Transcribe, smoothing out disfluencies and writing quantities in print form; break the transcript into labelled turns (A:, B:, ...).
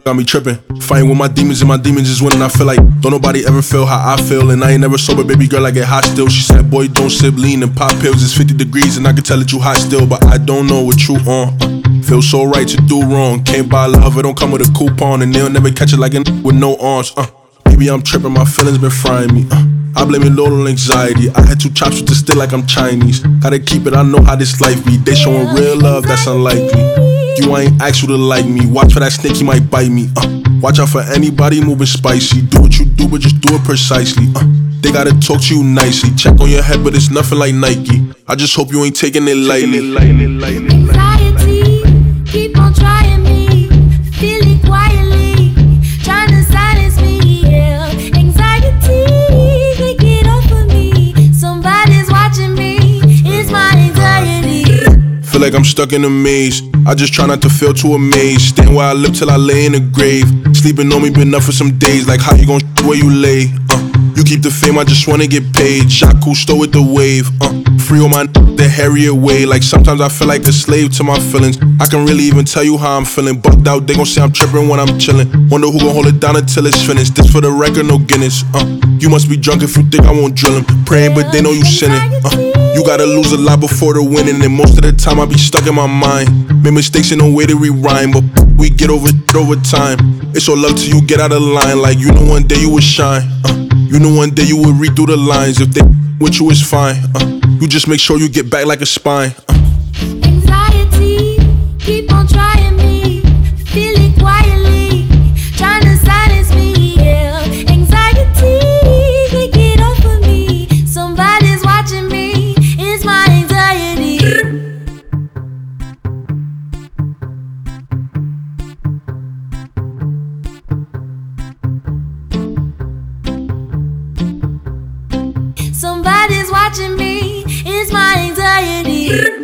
A: got me tripping. Fighting with my demons, and my demons is winning. I feel like don't nobody ever feel how I feel. And I ain't never sober, baby girl, I get hot still. She said, boy, don't sip lean and pop pills. It's 50 degrees and I can tell that you hot still. But I don't know what you on. Feel so right to do wrong. Can't buy love, it don't come with a coupon. And they'll never catch it like a with no arms. Maybe I'm tripping, my feelings been frying me. I blame it all on anxiety. I had 2 chops with the still like I'm Chinese. Gotta keep it, I know how this life be. They showing real love, that's unlikely. You ain't asked you to like me. Watch for that snake, he might bite me. Watch out for anybody moving spicy. Do what you do, but just do it precisely. They gotta talk to you nicely. Check on your head, but it's nothing like Nike. I just hope you ain't taking it lightly.
B: Anxiety, keep on trying me. Feeling quietly, trying to silence me. Yeah. Anxiety, take it off of me. Somebody's watching me. It's my anxiety.
A: Feel like I'm stuck in a maze. I just try not to feel too amazed. Staying where I live till I lay in the grave. Sleeping on me been up for some days. Like how you gon' where you lay? You keep the fame, I just wanna get paid. Shot Cousteau with the wave. Free on my the Harriet way. Like sometimes I feel like a slave to my feelings. I can really even tell you how I'm feeling. Bugged out, they gon' say I'm tripping when I'm chillin'. Wonder who gon' hold it down until it's finished. This for the record, no Guinness. You must be drunk if you think I won't drill 'em. Praying, but they know you sinning. You gotta lose a lot before the winning. And most of the time I be stuck in my mind. Made mistakes and no way to rewind. But we get over it over time. It's all love till you get out of line. Like you know one day you would shine. You know one day you would read through the lines. If they with you is fine. You just make sure you get back like a spine.
B: Anxiety, keep on trying me. Feeling quietly, trying to silence me. Yeah. Anxiety, take it off of me. Somebody's watching me. It's my anxiety. Somebody's watching me, it's my anxiety.